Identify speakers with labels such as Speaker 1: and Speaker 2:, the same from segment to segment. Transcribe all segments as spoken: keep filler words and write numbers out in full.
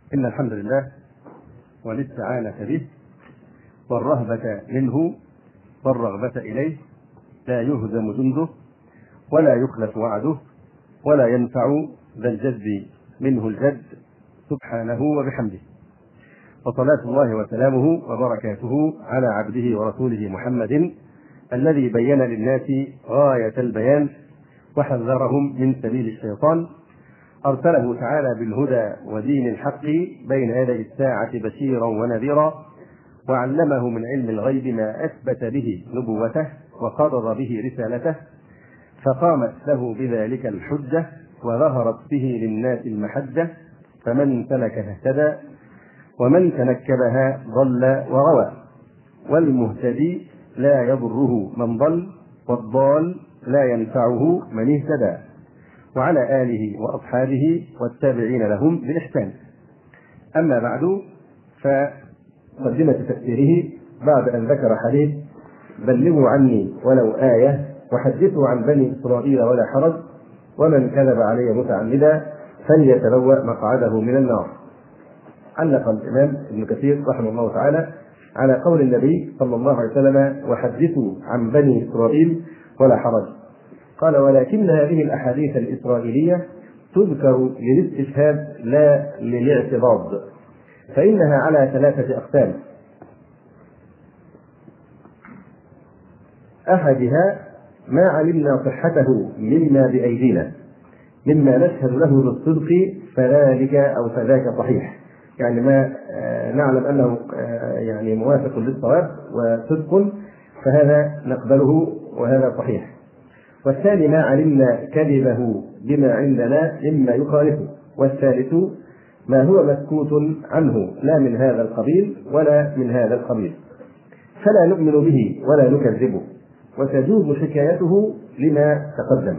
Speaker 1: إن الحمد لله والاستعانة به والرهبة منه والرغبة إليه لا يهزم جنده ولا يخلف وعده ولا ينفع ذا الجد منه الجد سبحانه وبحمده، وصلاة الله وسلامه وبركاته على عبده ورسوله محمد الذي بين للناس غاية البيان وحذرهم من سبيل الشيطان، أرسله تعالى بالهدى ودين الحق بين يدي الساعة بشيرا ونذيرا، وعلمه من علم الغيب ما أثبت به نبوته وقرر به رسالته، فقامت له بذلك الحجة وظهرت به للناس المحجة، فمن سلكها اهتدى ومن تنكبها ضل وروى، والمهتدي لا يضره من ضل والضال لا ينفعه من اهتدى، وعلى آله وأصحابه والتابعين لهم بإحسان. أما بعد، فمقدمة تفسيره بعد أن ذكر حديث بلغوا عني ولو آية وحدثوا عن بني إسرائيل ولا حرج ومن كذب علي متعمدا فليتبوأ مقعده من النار. علق الإمام ابن كثير رحمه الله تعالى على قول النبي صلى الله عليه وسلم وحدثوا عن بني إسرائيل ولا حرج، قال ولكن هذه الأحاديث الإسرائيلية تذكر للاستشهاد لا للاعتراض، فإنها على ثلاثة أقسام: أحدها ما علمنا صحته مما بأيدينا مما نشهد له بالصدق فذلك أو فذاك صحيح، يعني ما نعلم أنه يعني موافق للصواب وصدق فهذا نقبله وهذا صحيح. والثاني ما علمنا كذبه بما عندنا مما يخالفه. والثالث ما هو مسكوت عنه لا من هذا القبيل ولا من هذا القبيل، فلا نؤمن به ولا نكذبه، وتجوز حكايته لما تقدم.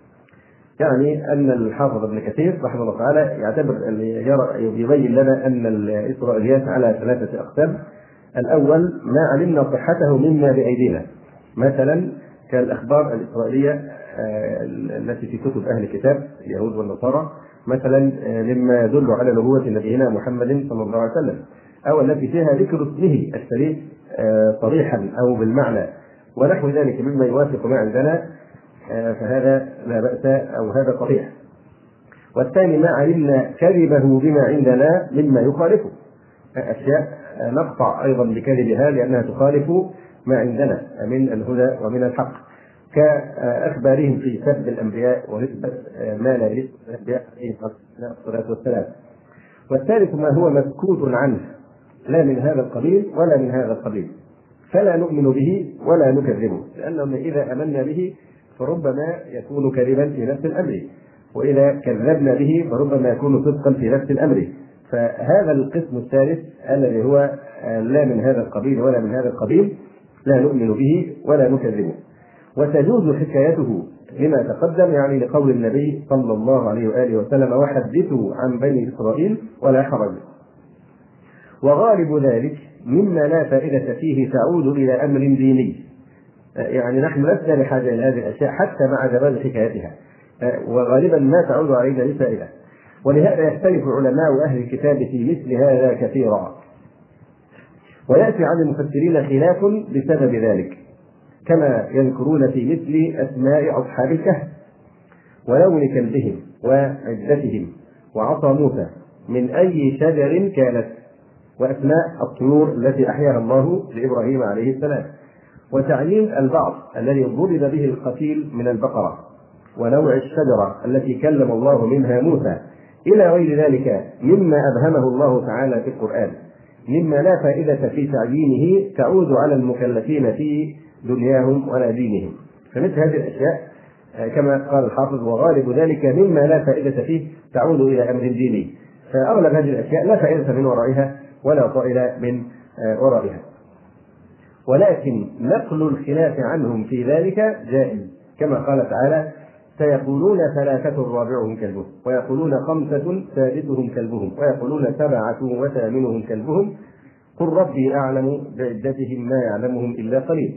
Speaker 1: يعني أن الحافظ ابن كثير رحمه الله تعالى يعتبر أن يبين لنا أن الإسرائيليات على ثلاثة أقسام. الأول ما علمنا صحته مما بأيدينا، مثلا كالأخبار الإسرائيلية التي في كتب أهل الكتاب اليهود والنصارى، مثلا مما يدل على نبوة نبينا محمد صلى الله عليه وسلم، أو التي فيها ذكر اسمه الشريف صريحا أو بالمعنى ونحو ذلك مما يوافق ما عندنا، فهذا لا بأس أو هذا صحيح. والثاني ما علمنا كذبه بما عندنا مما يخالفه، أشياء نقطع أيضا بكذبها لأنها تخالف ما عندنا من الهدى ومن الحق، كأخبارهم في سب الأنبياء ونسبة ما لا يليق بالأنبياء عليه الصلاة والسلام. والثالث ما هو مسكوت عنه لا من هذا القبيل ولا من هذا القبيل، فلا نؤمن به ولا نكذبه، لأنه إذا آمنا به فربما يكون كذبا في نفس الأمر، وإذا كذبنا به فربما يكون صدقا في نفس الأمر. فهذا القسم الثالث الذي هو لا من هذا القبيل ولا من هذا القبيل لا نؤمن به ولا نكذبه، وتجوز حكايته لما تقدم، يعني لقول النبي صلى الله عليه وآله وسلم وحدثوا عن بني إسرائيل ولا حرج. وغالب ذلك مما لا فائدة فيه تعود إلى أمر ديني، يعني نحن لسنا بحاجة إلى هذه الأشياء حتى مع جواز حكايتها، وغالبا ما تعود علينا بفائدة. ولهذا يختلف علماء أهل الكتاب في مثل هذا كثيرا، ويأتي عن المفسرين خلاف بسبب ذلك، كما يذكرون في مثل أسماء أصحاب الكهف ولون كلبهم وعدتهم وعصا موسى من أي شجر كانت، وأسماء الطيور التي أحياها الله لإبراهيم عليه السلام، وتعيين البعض الذي ضرب به القتيل من البقرة، ونوع الشجرة التي كلم الله منها موسى، إلى غير ذلك مما أبهمه الله تعالى في القرآن مما لا فائدة في تعيينه تعود على المكلفين في دنياهم ولا دينهم. فمثل هذه الأشياء كما قال الحافظ وغالب ذلك مما لا فائدة فيه تعود إلى أمر ديني، فأغلب هذه الأشياء لا فائدة من ورائها ولا طائل من ورائها، ولكن نقل الخلاف عنهم في ذلك جائز، كما قال تعالى سيقولون ثلاثة رابعهم كلبهم ويقولون خمسة سادسهم كلبهم ويقولون سبعة وثامنهم كلبهم قل ربي أعلم بعدتهم ما يعلمهم إلا قليل.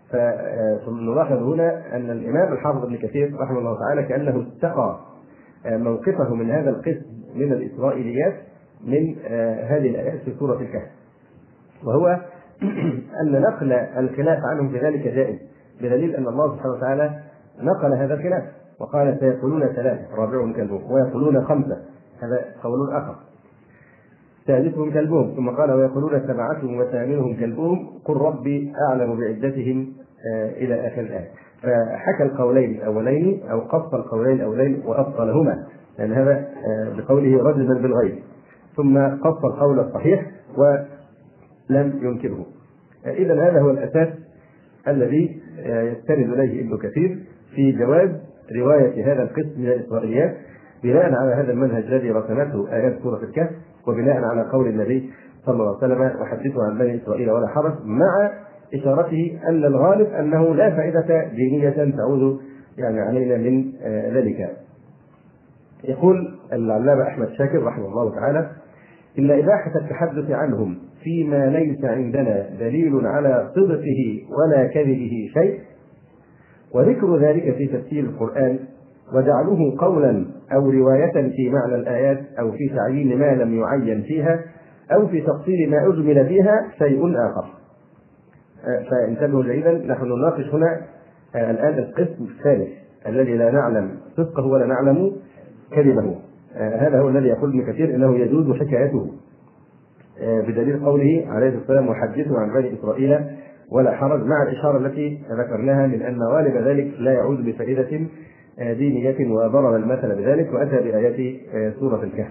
Speaker 1: فنلاحظ هنا أن الإمام الحافظ ابن كثير رحمه الله تعالى كأنه استقى موقفه من هذا القسم من الإسرائيليات من هذه الآيات في سورة الكهف، وهو أن نقل الخلاف عنهم في ذلك جائز، بدليل أن الله سبحانه وتعالى نقل هذا الخلاف وقال سيقولون ثلاثة رابعهم كلبهم ويقولون خمسة، هذا قول آخر، ثالثهم كلبهم، ثم قال ويقولون سبعتهم وثامنهم كلبهم قل ربي أعلم بعدتهم إلى آخر الآية. فحكى القولين الأولين أو قص القولين الأولين وأبطلهما، لأن هذا بقوله رجما بالغيب، ثم قص القول الصحيح ولم ينكره. إذا هذا هو الأساس الذي يستند إليه ابن كثير في جواز رواية هذا القسم من الإسرائيليات بناء على هذا المنهج الذي رسمته آيات سورة الكهف، وبناء على قول النبي صلى الله عليه وسلم وحدثوا عن بني إسرائيل ولا حرج، مع إشارته أن الغالب أنه لا فائدة دينية تعود يعني علينا من ذلك. يقول العلامة أحمد شاكر رحمه الله تعالى: إلا إباحة التحدث عنهم فيما ليس عندنا دليل على صدقه ولا كذبه شيء، وذكر ذلك في تفسير القرآن، وجعله قولا أو رواية في معنى الآيات، أو في تعيين ما لم يعين فيها، أو في تفصيل ما أجمل فيها شيء آخر. فانتبهوا جيدا، نحن نناقش هنا الآن القسم الثالث الذي لا نعلم صدقه ولا نعلم كذبه. هذا هو الذي يقول ابن كثير إنه يجوز حكايته، بدليل قوله عليه الصلاة والسلام وحدثوا عن بني إسرائيل ولا حرج، مع الإشارة التي ذكرناها من أن غالب ذلك لا يعود بفائدة دينية وضرب المثل بذلك، وأتى بآيات سورة الكهف.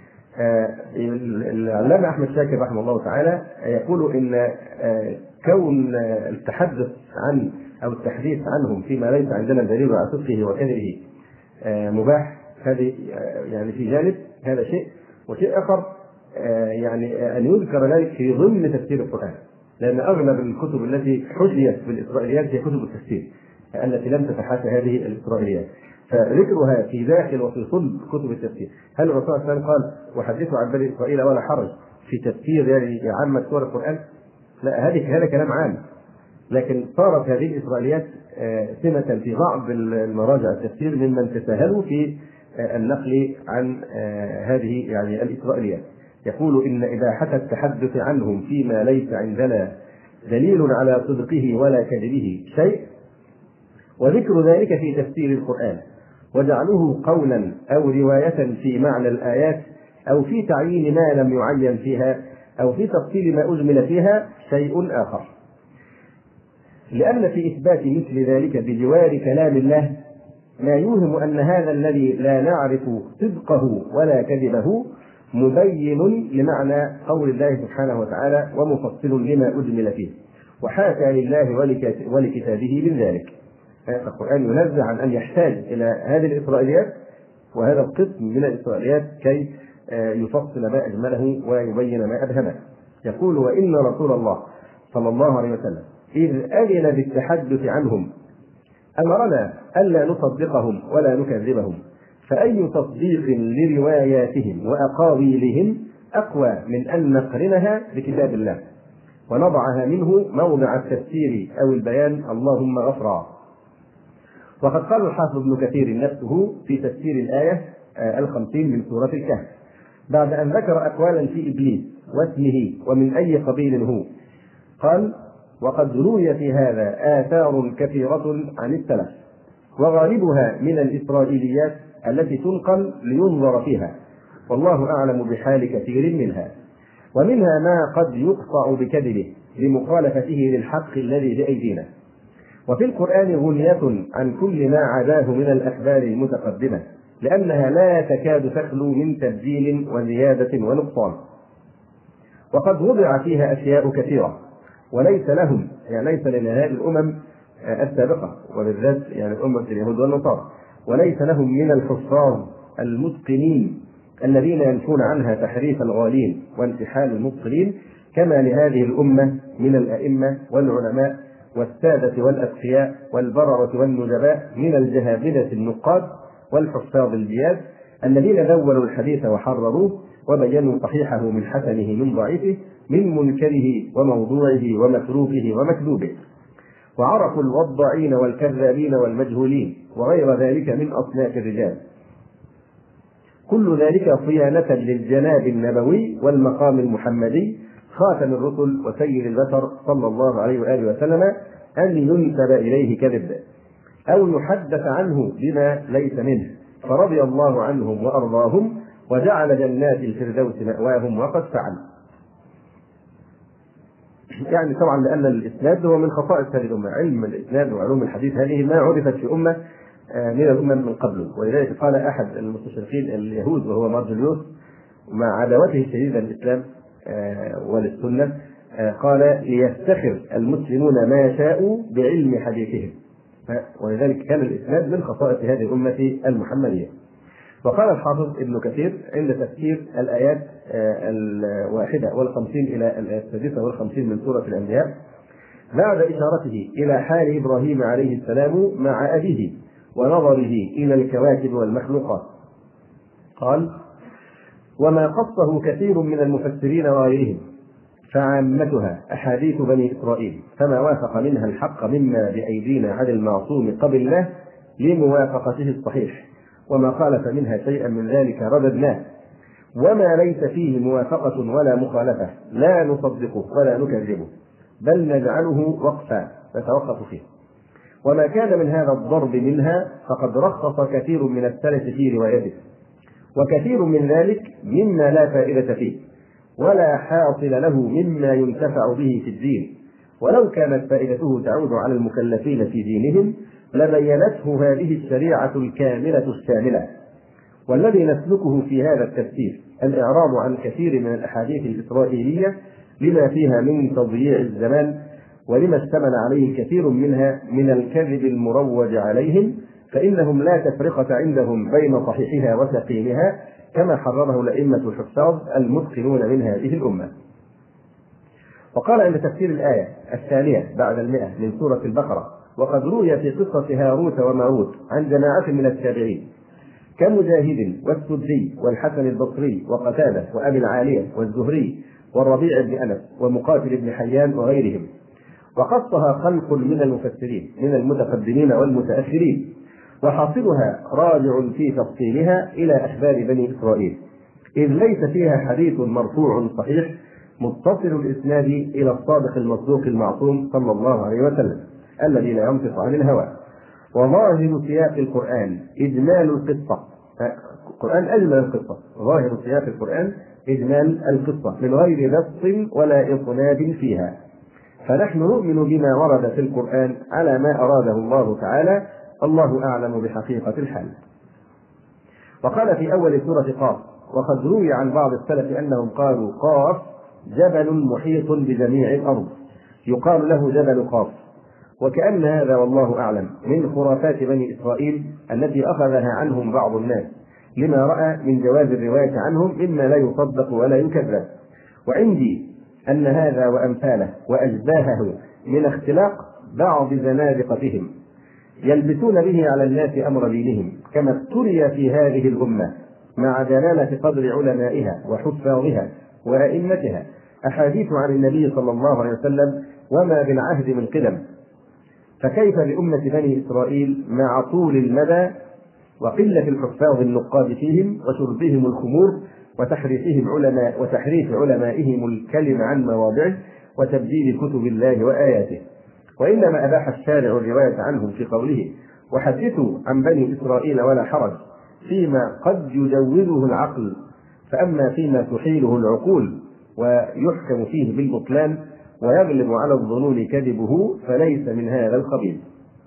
Speaker 1: العلامة أحمد شاكر رحمه الله تعالى يقول إن كون التحدث عن أو التحديث عنهم فيما ليس عندنا دليل على صدقه وكذبه مباح، هذه يعني في جانب هذا شيء، وشيء آخر يعني أن يذكر ذلك في ضمن تفسير القرآن، لأن أغلب الكتب التي حشيت بالإسرائيليات هي كتب التفسير التي لم تتحاشى هذه الإسرائيليات، فذكرها في داخل وفي صلب كتب التفسير. هل الرسول صلى الله عليه وسلم قال وحدثوا عن بني إسرائيل ولا حرج في تفسير يعني عامة سور القرآن؟ لا، هذه هذا كلام عام، لكن صارت هذه الإسرائيليات سمة في بعض المراجع التفسير ممن تساهلوا في النقل عن هذه يعني الإسرائيليات. يقول إن إباحة التحدث عنهم فيما ليس عندنا دليل على صدقه ولا كذبه شيء، وذكر ذلك في تفسير القرآن، وجعله قولا أو رواية في معنى الآيات، أو في تعيين ما لم يعين فيها، أو في تفصيل ما أجمل فيها شيء آخر. لأن في إثبات مثل ذلك بجوار كلام الله ما يوهم أن هذا الذي لا نعرف صدقه ولا كذبه مبين لمعنى قول الله سبحانه وتعالى ومفصل لما أجمل فيه، وحاكى لله ولكتابه من ذلك. القرآن ينزه عن أن يحتاج إلى هذه الإسرائيليات وهذا القسم من الإسرائيليات كي يفصل ما أجمله ويبين ما أبهمه. يقول وإن رسول الله صلى الله عليه وسلم إذ أذن بالتحدث عنهم أمرنا ألا نصدقهم ولا نكذبهم، فأي تصديق لرواياتهم وأقاويلهم أقوى من أن نقرنها بكتاب الله ونضعها منه موضع التفسير أو البيان اللهم غفرا. وقد قال الحافظ ابن كثير نفسه في تفسير الآية الخمسين من سورة الكهف بعد أن ذكر أقوالا في إبليس واسمه ومن أي قبيل هو، قال وقد روي في هذا آثار كثيرة عن السلف، وغالبها من الإسرائيليات التي تنقل لينظر فيها، والله أعلم بحال كثير منها، ومنها ما قد يقطع بكذبه لمخالفته للحق الذي بأيدينا. وفي القرآن غنية عن كل ما عداه من الأخبار المتقدمة، لأنها لا تكاد تخلو من تبديل وزيادة ونقصان، وقد وضع فيها أشياء كثيرة وليس لهم يعني ليس لهذه الأمم السابقة وبالذات يعني أمة اليهود والنصارى وليس لهم من الحفاظ المتقنين الذين ينفون عنها تحريف الغالين وانتحال المبطلين كما لهذه الأمة من الأئمة والعلماء والسادة والأتقياء والبررة والنجباء من الجهابذة النقاد والحفاظ الجياد الذين دونوا الحديث وحرروه وبينوا صحيحه من حسنه من ضعيفه من منكره وموضوعه ومتروكه ومكذوبه، وعرفوا الوضاعين والكذابين والمجهولين وغير ذلك من أصناف الرجال. كل ذلك صيانة للجناب النبوي والمقام المحمدي خاتم الرسل وسيد البشر صلى الله عليه وآله وسلم أن ينسب إليه كذب أو يحدث عنه بما ليس منه، فرضي الله عنهم وأرضاهم وجعل جنات الفردوس مأواهم وقد فعل. يعني طبعا لأن الإسناد هو من خصائص هذه الأمة، علم الإسناد وعلوم الحديث هذه ما عرفت في أمة من الأمم من قبله. ولذلك قال أحد المستشرقين اليهود وهو مارجليوس مع عداوته الشديدة للإسلام وللسنة، قال ليفتخر المسلمون ما شاءوا بعلم حديثهم، ولذلك كان الإسناد من خصائص هذه الأمة المحمدية. وقال الحافظ ابن كثير عند تفسير الآيات الواحدة والخمسين إلى الآية السادسة والخمسين من سورة الأنبياء بعد إشارته إلى حال إبراهيم عليه السلام مع أبيه ونظره إلى الكواكب والمخلوقات، قال: وما قصه كثير من المفسرين وغيرهم فعامتها أحاديث بني إسرائيل، فما وافق منها الحق مما بأيدينا عن المعصوم قبل الله لموافقته الصحيح، وما خالف منها شيئا من ذلك رددناه، وما ليس فيه موافقة ولا مخالفة لا نصدقه ولا نكذبه بل نجعله وقفا نتوقف فيه. وما كان من هذا الضرب منها فقد رخص كثير من السلف في روايته، وكثير من ذلك مما لا فائدة فيه ولا حاصل له مما ينتفع به في الدين، ولو كانت فائدته تعود على المكلفين في دينهم لبينته هذه الشريعة الكاملة الشاملة. والذي نسلكه في هذا التفسير الإعراض عن كثير من الأحاديث الإسرائيلية لما فيها من تضييع الزمان ولما اشتمل عليه كثير منها من الكذب المروج عليهم، فإنهم لا تفرقة عندهم بين صحيحها وسقيمها كما حرره الأئمة الحفاظ المتقنون من هذه الأمة. وقال عند تفسير الآية الثانية بعد المئة من سورة البقرة: وقد روي في قصة هاروت وماروت عن جماعة من التابعين كمجاهد والسدي والحسن البصري وقتادة وأبي العالية والزهري والربيع بن أنس ومقاتل بن حيان وغيرهم، وقصها خلق من المفسرين من المتقدمين والمتأخرين، وحاصلها راجع في تفصيلها إلى أخبار بني إسرائيل، إذ ليس فيها حديث مرفوع صحيح متصل الإسناد إلى الصادق المصدوق المعصوم صلى الله عليه وسلم الذي لا ينطق عن الهوى. وظاهر سياق القرآن إجمال القصة، القرآن أجمل القصة، ظاهر سياق القرآن إجمال القصة من غير نص ولا إطناب فيها، فنحن نؤمن بما ورد في القرآن على ما أراده الله تعالى، الله أعلم بحقيقة الحال. وقال في أول سورة قاف: وقد روي عن بعض السلف أنهم قالوا قاف جبل محيط بجميع الأرض يقال له جبل قاف، وكأن هذا والله أعلم من خرافات بني إسرائيل التي أخذها عنهم بعض الناس لما رأى من جواز الرواية عنهم مما لا يصدق ولا يكذب. وعندي أن هذا وأمثاله وأشباهه من اختلاق بعض زنادقتهم يلبسون به على الناس أمر دينهم، كما ابتلي في هذه الأمة مع جلالة قدر علمائها وحفاظها وأئمتها أحاديث عن النبي صلى الله عليه وسلم وما بالعهد من قدم، فكيف بأمة بني إسرائيل مع طول المدى وقلة الحفاظ النقاد فيهم وشربهم الخمور وتحريفهم علماء وتحريف علمائهم الكلم عن مواضعه وتبديل كتب الله وآياته. وإنما أباح الشارع الرواية عنهم في قوله: وحدثوا عن بني إسرائيل ولا حرج، فيما قد يجوزه العقل، فأما فيما تحيله العقول ويحكم فيه بالبطلان ويغلب على الظنون كذبه فليس من هذا القبيل.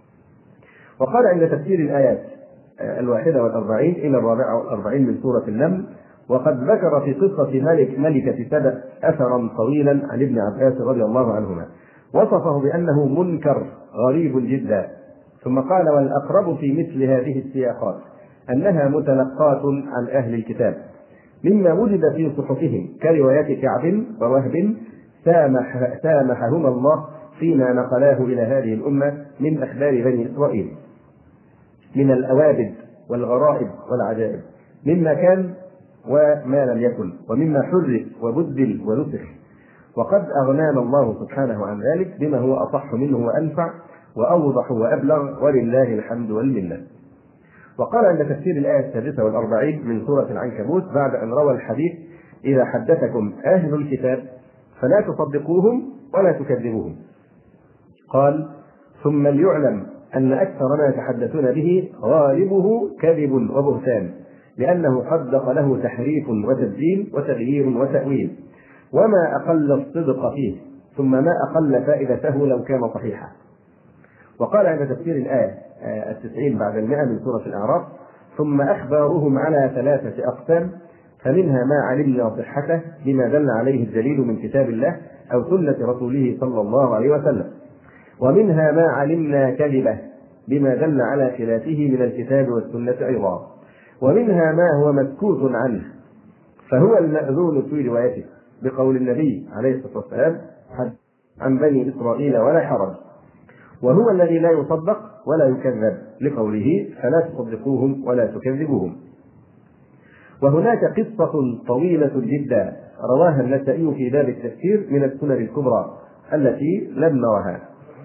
Speaker 1: وقال عند تفسير الآيات الواحدة والأربعين إلى الرابعة والأربعين من سورة النمل: وقد ذكر في قصة ملك ملكة سبأ أثرا طويلا عن ابن عباس رضي الله عنهما، وصفه بأنه منكر غريب جدا، ثم قال: والأقرب في مثل هذه السياقات أنها متلقاة عن أهل الكتاب مما وجد في صحفهم كروايات كعب ووهب سامح سامحهما الله فيما نقلاه إلى هذه الأمة من أخبار بني إسرائيل من الأوابد والغرائب والعجائب، مما كان وما لم يكن، ومما حرف وبدل ونسخ، وقد أغنانا الله سبحانه عن ذلك بما هو أصح منه وأنفع وأوضح وأبلغ، ولله الحمد والمنة. وقال عند تفسير الآية السادسة والأربعين من سورة العنكبوت بعد أن روى الحديث: إذا حدثكم أهل الكتاب فلا تصدقوهم ولا تكذبوهم. قال: ثم ليعلم أن أكثر ما يتحدثون به غالبه كذب وبهتان، لأنه صدق له تحريف وتبديل وتغيير وتأويل، وما أقل الصدق فيه، ثم ما أقل فائدته لو كان صحيحا. وقال عند تفسير الآية التسعين بعد المئة من سورة الأعراف: ثم أخبارهم على ثلاثة أقسام، فمنها ما علمنا صحته بما دل عليه الدليل من كتاب الله أو سنة رسوله صلى الله عليه وسلم، ومنها ما علمنا كذبه بما دل على خلافه من الكتاب والسنة أيضا، ومنها ما هو مسكوت عنه فهو المأذون في روايته، بقول النبي عليه الصلاة والسلام: عن بني إسرائيل ولا حرج، وهو الذي لا يصدق ولا يكذب، لقوله: فلا تصدقوهم ولا تكذبوهم. وهناك قصة طويلة جدا رواها النسائي في باب التفسير من السنن الكبرى التي لم نرها.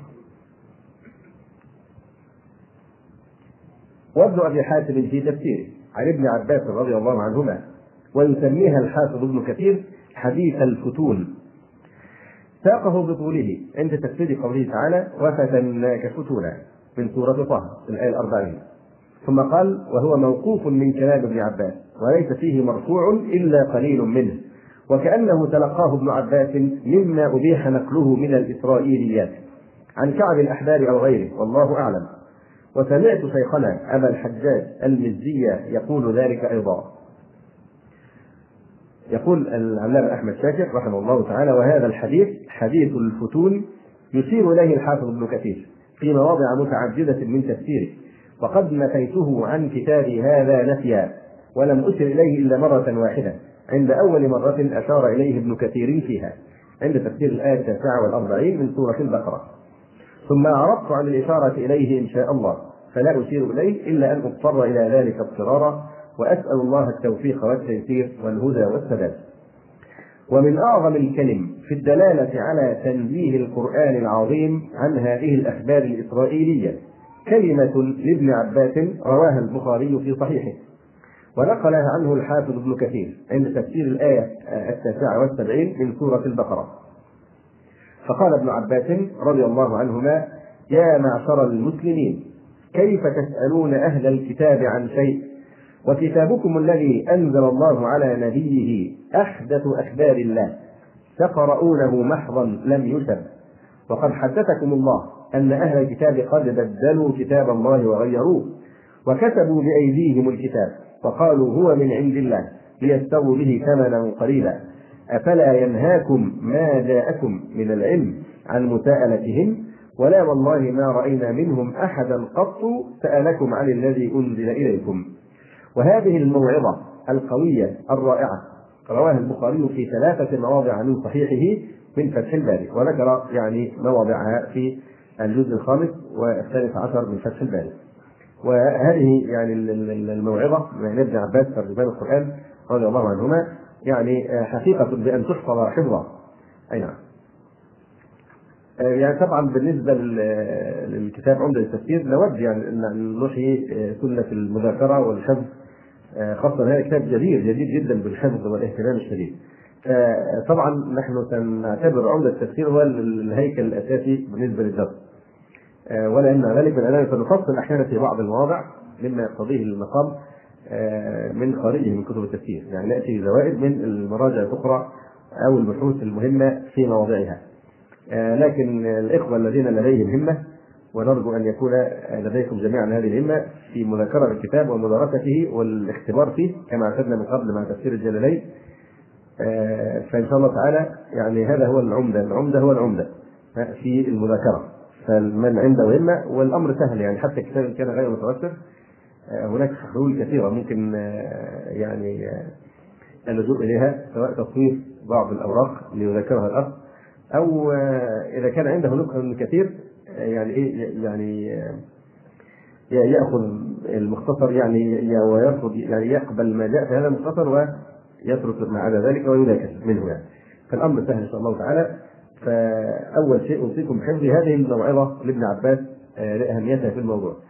Speaker 1: وابن أبي حاتم في تفسيره عن ابن عباس رضي الله عنهما، ويسميها الحافظ ابن كثير حديث الفتون، ساقه بطوله عند تفسير قوله تعالى: وفتناك فتونا من سورة طه الآية الأربعين، ثم قال: وهو موقوف من كلام ابن عباس وليس فيه مرفوع إلا قليل منه، وكأنه تلقاه ابن عباس مما أبيح نقله من الإسرائيليات عن كعب الأحبار أو غيره، والله أعلم. وسمعت شيخنا أبا الحجاج المزي يقول ذلك أيضا. يقول العلامة أحمد شاكر رحمه الله تعالى: وهذا الحديث حديث الفتون يشير إليه الحافظ ابن كثير في مواضع متعددة من تفسيره، وقد نفيته عن كتابي هذا نفيا، ولم أشر إليه إلا مرة واحدة عند أول مرة أشار إليه ابن كثير فيها عند تفسير الآية التاسعة والأربعين من سورة البقرة، ثم أعرضت عن الإشارة إليه إن شاء الله، فلا أشير إليه إلا أن أضطر إلى ذلك اضطرارا، وأسأل الله التوفيق والتيسير والهدى والسداد. ومن أعظم الكلم في الدلالة على تنزيه القرآن العظيم عن هذه الأخبار الإسرائيلية كلمة لابن عباس رواها البخاري في صحيحه، ونقلها عنه الحافظ ابن كثير عند تفسير الآية التاسعة والسبعين من سورة البقرة. فقال ابن عباس رضي الله عنهما: يا معشر المسلمين، كيف تسألون أهل الكتاب عن شيء وكتابكم الذي أنزل الله على نبيه أحدث أخبار الله تقرؤونه محضا لم يشب، وقد حدثكم الله أن أهل الكتاب قد بدلوا كتاب الله وغيروه، وكتبوا بأيديهم الكتاب وقالوا هو من عند الله ليشتروا به ثمنا قليلا، أفلا ينهاكم ما جاءكم من العلم عن مساءلتهم؟ ولا والله ما رأينا منهم أحدا قط سألكم عن الذي أنزل إليكم. وهذه الموعظة القوية الرائعة رواها البخاري في ثلاثة مواضع من صحيحه من فتح الباري، وذكر يعني مواضعها في الجزء الخامس والثالث عشر من فتح الباري. وهذه يعني الموعظة من ابن عباس ترجمان القرآن رضي الله عنهما يعني حقيقة بأن تحفظ حفظا. أي نعم. يعني طبعا بالنسبة للكتاب عمدة التفسير نود يعني أن نحيي سنة المذاكرة والحفظ، خاصة هذا كتاب جدير جديد جدا بالحفظ والاهتمام الشديد. طبعا نحن سنعتبر عمدة التفسير هو الهيكل الأساسي بالنسبة للدرس، ولا يمنع ذلك من أننا سنفصل أحيانا في بعض المواضع مما يقتضيه المقام من خارجه من كتب التفسير، يعني نأتي زوائد من المراجع الأخرى أو البحوث المهمة في مواضعها. لكن الإخوة الذين لديهم همة، ونرجو أن يكون لديكم جميعا هذه الهمة في مذاكرة الكتاب ومدارسته والاختبار فيه كما اعتدنا من قبل مع تفسير الجلالين، فإن شاء الله تعالى يعني هذا هو العمدة، العمدة هو العمدة في المذاكرة. فمن عنده همة والأمر سهل، يعني حتى الكتاب كان غير متوسر هناك حلول كثيرة ممكن يعني اللجوء إليها، سواء تصنيف بعض الأوراق ليذاكرها الأخ، أو إذا كان عنده نقل كثير يعني إيه يعني يأخذ المختصر يعني ويرفض يعني يقبل ما جاء في هذا المختصر ويترك ما عدا ذلك ويذاكر منه يعني. فالأمر سهل إن شاء الله تعالى. فأول شيء أوصيكم بحفظ هذه الموعظة لابن عباس لأهميتها في الموضوع.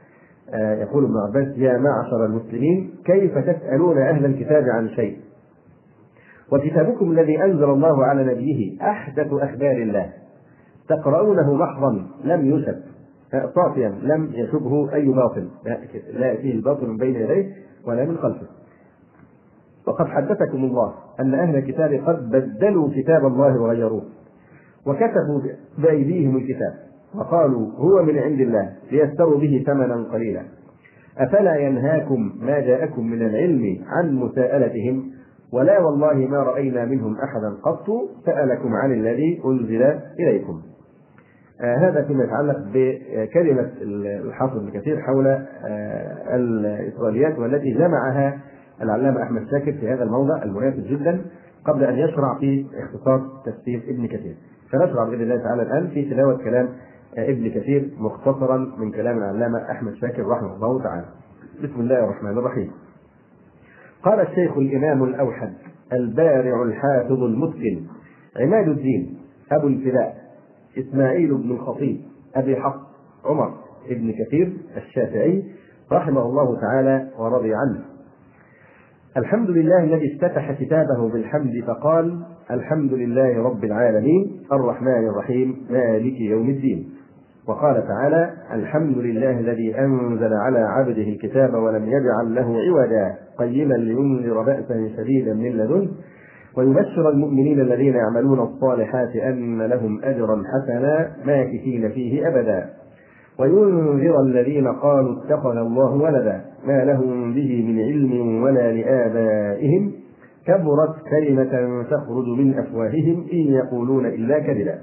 Speaker 1: يقول ابن عباس: يا معشر المسلمين كيف تسألون أهل الكتاب عن شيء وكتابكم الذي أنزل الله على نبيه أحدث أخبار الله، تقرؤونه محضا لم يشب صافيا لم يشبه أي باطل، لا يأتيه الباطل من بين يديه ولا من خلفه. وقد حدثكم الله أن أهل الكتاب قد بدلوا كتاب الله وغيروه وكتبوا بأيديهم الكتاب وقالوا هو من عند الله ليشتروا به ثمنا قليلا، أفلا ينهاكم ما جاءكم من العلم عن مساءلتهم؟ ولا والله ما رأينا منهم أحدا قط سألكم عن الذي أنزل إليكم. آه هذا فيما يتعلق بكلمة الحافظ ابن كثير حول آه الإسرائيليات، والتي جمعها العلامة أحمد شاكر في هذا الموضع المناسب جدا قبل أن يشرع في اختصاص تفسير ابن كثير. فنشرع بإذن الله تعالى الآن في تلاوة كلام آه ابن كثير مختصرا من كلام العلامة أحمد شاكر رحمه الله تعالى. بسم الله الرحمن الرحيم. قال الشيخ الإمام الأوحد البارع الحافظ المتقن عماد الدين أبو الفداء إسماعيل بن الخطيب أبي حفص عمر ابن كثير الشافعي رحمه الله تعالى ورضي عنه: الحمد لله الذي افتتح كتابه بالحمد فقال: الحمد لله رب العالمين الرحمن الرحيم مالك يوم الدين. وقال تعالى: الحمد لله الذي أنزل على عبده الكتاب ولم يجعل له عوجا قيما لينذر بأسا شديدا من لدنه ويبشر المؤمنين الذين يعملون الصالحات أن لهم أجرا حسنا ماكثين فيه أبدا وينذر الذين قالوا اتخذ الله ولدا ما لهم به من علم ولا لآبائهم كبرت كلمة تخرج من أفواههم إن يقولون إلا كذبا.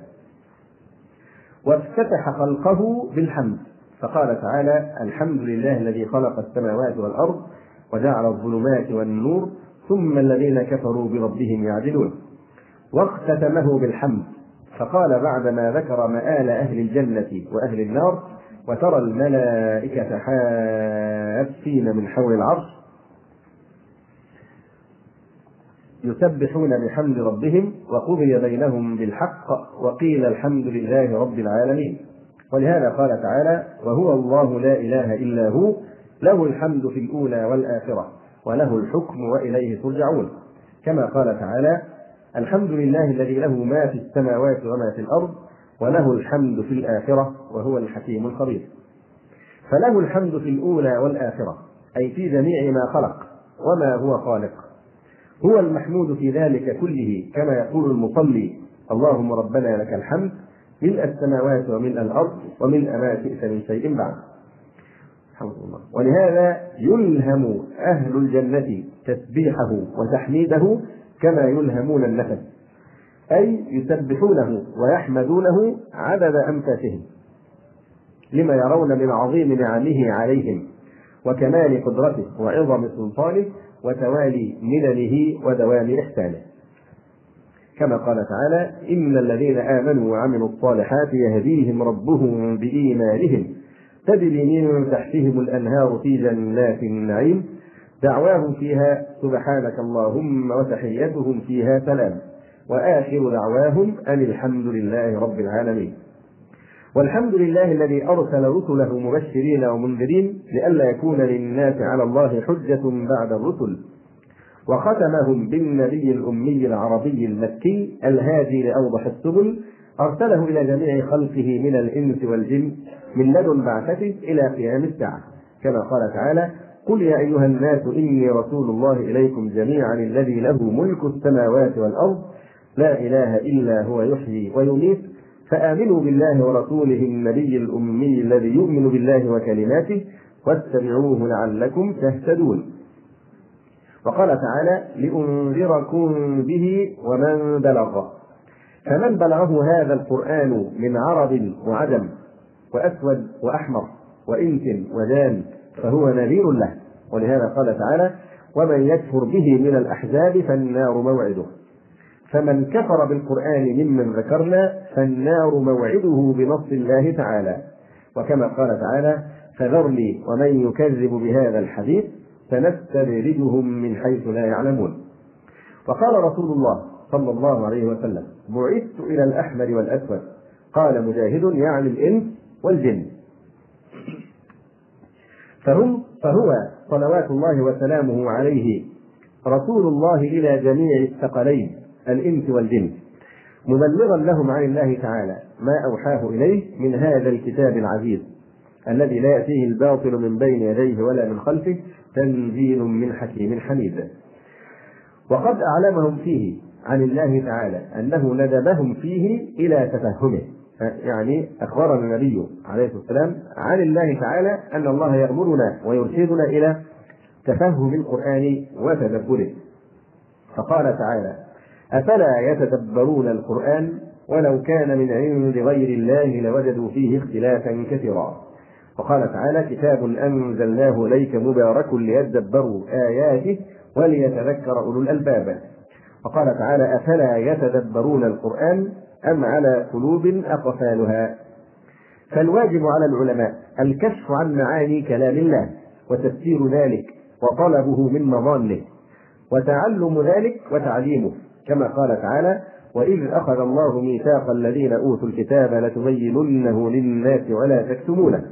Speaker 1: وافتتح خلقه بالحمد فقال تعالى: الحمد لله الذي خلق السماوات والأرض وجعل الظلمات والنور ثم الذين كفروا بربهم يعدلون. واختتمه بالحمد فقال بعدما ذكر مآل أهل الجنة وأهل النار: وترى الملائكة حافين من حول العرش يسبحون بحمد ربهم وقضي بينهم بالحق وقيل الحمد لله رب العالمين. ولهذا قال تعالى: وهو الله لا إله إلا هو له الحمد في الأولى والآخرة وله الحكم وإليه ترجعون. كما قال تعالى: الحمد لله الذي له ما في السماوات وما في الأرض وله الحمد في الآخرة وهو الحكيم الخبير. فله الحمد في الأولى والآخرة أي في جميع ما خلق وما هو خالق، هو المحمود في ذلك كله، كما يقول المصلي: اللهم ربنا لك الحمد ملء السماوات وملء الأرض وملء ما شئت من شيء بعد. ولهذا يلهم أهل الجنة تسبيحه وتحميده كما يلهمون النفس، أي يسبحونه ويحمدونه عدد أنفاسهم لما يرون من عظيم نعمه عليهم وكمال قدرته وعظم سلطانه وتوالي مننه ودوام إحسانه. كما قال تعالى: إن الذين آمنوا وعملوا الصالحات يهديهم ربهم بإيمانهم تجري من تحتهم الأنهار في جنات النعيم دعواهم فيها سبحانك اللهم وتحيتهم فيها سلام وآخر دعواهم أن الحمد لله رب العالمين. والحمد لله الذي أرسل رسله مبشرين ومنذرين لئلا يكون للناس على الله حجة بعد الرسل، وختمهم بالنبي الأمي العربي المكي الهادي لأوضح السبل أرسله إلى جميع خلقه من الإنس والجن من لدن بعثته إلى قيام الساعة. كما قال تعالى: قل يا أيها الناس إني رسول الله إليكم جميعا الذي له ملك السماوات والأرض لا إله إلا هو يحيي ويميت فآمنوا بالله ورسوله النبي الأمي الذي يؤمن بالله وكلماته واتبعوه لعلكم تهتدون. وقال تعالى: لأنذركم به ومن بلغ. فمن بلغه هذا القرآن من عرب وعجم وأسود وأحمر وإنس وجان فهو نذير له. ولهذا قال تعالى: ومن يكفر به من الأحزاب فالنار موعده. فمن كفر بالقرآن ممن ذكرنا فالنار موعده بنص الله تعالى. وكما قال تعالى: فذرني ومن يكذب بهذا الحديث سنستدرجهم من حيث لا يعلمون. وقال رسول الله صلى الله عليه وسلم: بعثت إلى الأحمر والأسود. قال مجاهد: يعني الإنس والجن. فهم فهو صلوات الله وسلامه عليه رسول الله إلى جميع الثقلين الإنس والجن، مبلغا لهم عن الله تعالى ما أوحاه إليه من هذا الكتاب العزيز الذي لا يأتيه الباطل من بين يديه ولا من خلفه، تنزيل من حكيم حميد. وقد أعلمهم فيه عن الله تعالى أنه ندبهم فيه إلى تفهمه، يعني أخبرنا النبي عليه الصلاة والسلام عن الله تعالى أن الله يأمرنا ويرشدنا إلى تفهم القرآن وتدبره، فقال تعالى: أفلا يتدبرون القرآن ولو كان من عند غير الله لوجدوا فيه اختلافا كثيرا. وقال تعالى: كتاب أنزلناه إليك مبارك ليدبروا آياته وليتذكر أولو الألباب. وقال تعالى: أفلا يتدبرون القرآن أم على قلوب أقفالها. فالواجب على العلماء الكشف عن معاني كلام الله وتفسير ذلك وطلبه من مظانه وتعلم ذلك وتعليمه، كما قال تعالى: وإذ أخذ الله ميثاق الذين أوتوا الكتاب لتبيننه للناس ولا تكتمونه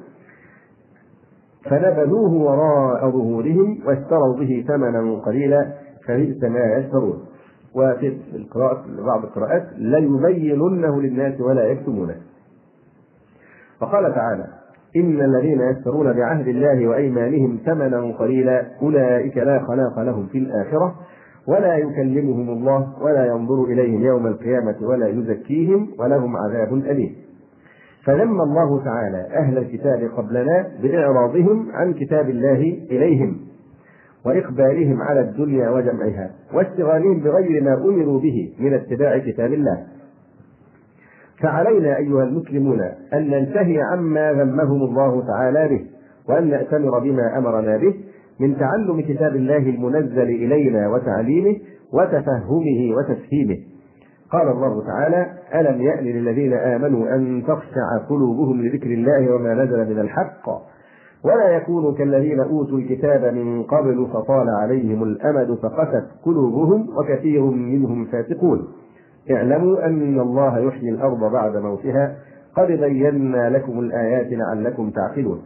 Speaker 1: فنبذوه وراء ظهورهم واشتروا به ثمنا قليلا فبئس ما يشترون. وفي القراءة بعض القراءات ليبيننه للناس ولا يكتمونه. وقال تعالى: إن الذين يشترون بعهد الله وأيمانهم ثمنا قليلا أولئك لا خلاق لهم في الآخرة ولا يكلمهم الله ولا ينظر إليهم يوم القيامة ولا يزكيهم ولهم عذاب أليم. فذم الله تعالى أهل الكتاب قبلنا بإعراضهم عن كتاب الله إليهم وإقبالهم على الدنيا وجمعها واشتغالهم بغير ما أمروا به من اتباع كتاب الله. فعلينا أيها المسلمون أن ننتهي عما ذمهم الله تعالى به وأن نأتمر بما أمرنا به من تعلم كتاب الله المنزل إلينا وتعليمه وتفهمه وتفهيمه. قال الله تعالى: ألم يأن للذين آمنوا أن تخشع قلوبهم لذكر الله وما نزل من الحق ولا يكونوا كالذين أوتوا الكتاب من قبل فطال عليهم الأمد فقست قلوبهم وكثير منهم فاسقون. اعلموا أن الله يحيي الأرض بعد موتها قد بينا لكم الآيات لعلكم تعقلون.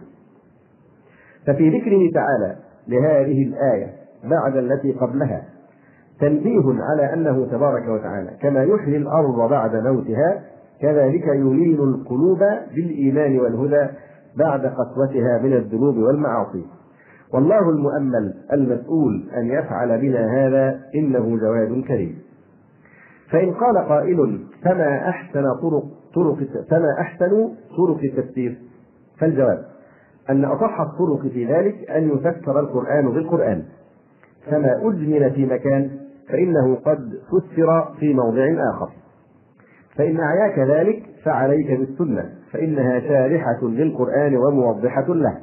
Speaker 1: ففي ذكره تعالى لهذه الآية بعد التي قبلها تنبيه على أنه تبارك وتعالى كما يحيي الأرض بعد موتها كذلك يلين القلوب بالإيمان والهدى بعد قسوتها من الذنوب والمعاصي. والله المؤمل المسؤول أن يفعل بنا هذا إنه جواد كريم. فإن قال قائل: فما أحسن طرق طرق فما أحسن طرق التفسير؟ فالجواب أن أصح الطرق في ذلك أن يفسر القرآن بالقرآن، فما أجمل في مكان فإنه قد فسر في موضع آخر. فإن أعياك ذلك فعليك بالسنة فإنها شارحة للقرآن وموضحة له.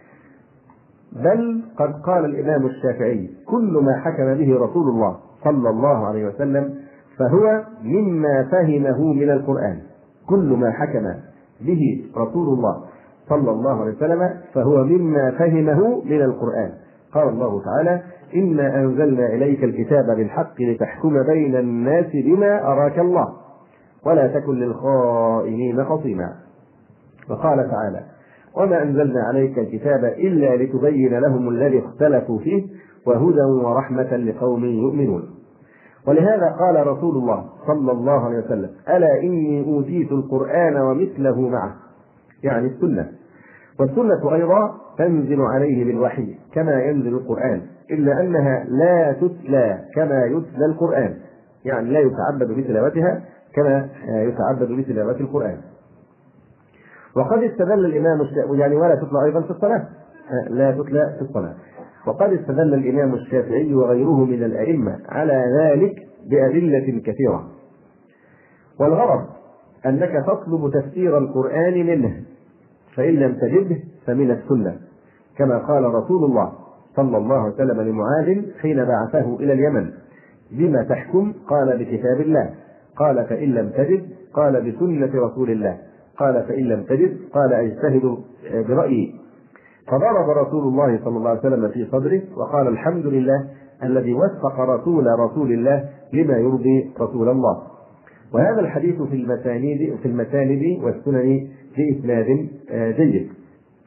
Speaker 1: بل قد قال الإمام الشافعي: كل ما حكم به رسول الله صلى الله عليه وسلم فهو مما فهمه من القرآن. كل ما حكم به رسول الله صلى الله عليه وسلم فهو مما فهمه من القرآن. قال الله تعالى: إنا أنزلنا إليك الكتاب بالحق لتحكم بين الناس بما أراك الله ولا تكن للخائنين خصيما. وقال تعالى: وما أنزلنا عليك الكتاب إلا لتبين لهم الذي اختلفوا فيه وهدى ورحمة لقوم يؤمنون. ولهذا قال رسول الله صلى الله عليه وسلم: ألا إني أوتيت القرآن ومثله معه، يعني السنة. والسنة أيضا تنزل عليه بالوحي كما ينزل القرآن، إلا أنها لا تتلى كما يتلى القرآن، يعني لا يتعبد بتلاوتها كما يتعبد بتلاوة القرآن. وقد استدل الإمام الشافعي، يعني ولا تتلى أيضا في الصلاة، لا تتلى في الصلاة. وقد استدل الإمام الشافعي وغيره من الأئمة على ذلك بأدلة كثيرة. والغرض أنك تطلب تفسير القرآن منه، فإن لم تجده فمن السنة، كما قال رسول الله صلى الله عليه وسلم لمعاذ حين بعثه إلى اليمن: بما تحكم؟ قال: بكتاب الله. قال: فإن لم تجد؟ قال: بسنة رسول الله. قال: فإن لم تجد؟ قال: أجتهد برأيي. فضرب رسول الله صلى الله عليه وسلم في صدره وقال: الحمد لله الذي وفق رسول رسول الله لما يرضي رسول الله. وهذا الحديث في المسانيد في المساند والسنن بإسناد جيد.